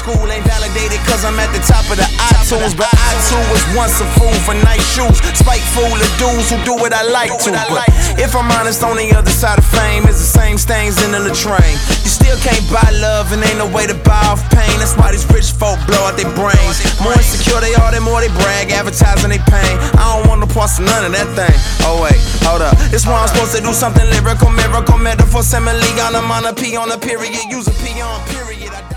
school ain't validated cause I'm at the top of the iTunes. But I too was once a fool for nice shoes, spiteful of dudes who do what I like to. But if I'm honest, on the other side of fame is the same stains in the latrine. You still can't buy love and ain't no way to buy off pain. That's why these rich folk blow out their brains. More insecure they are, the more they brag, advertising they pain. I don't want no parts of none of that thing. Oh wait, hold up, this why I'm supposed to do something lyrical, miracle, metaphor, simile, on a P on a period, use a P on period.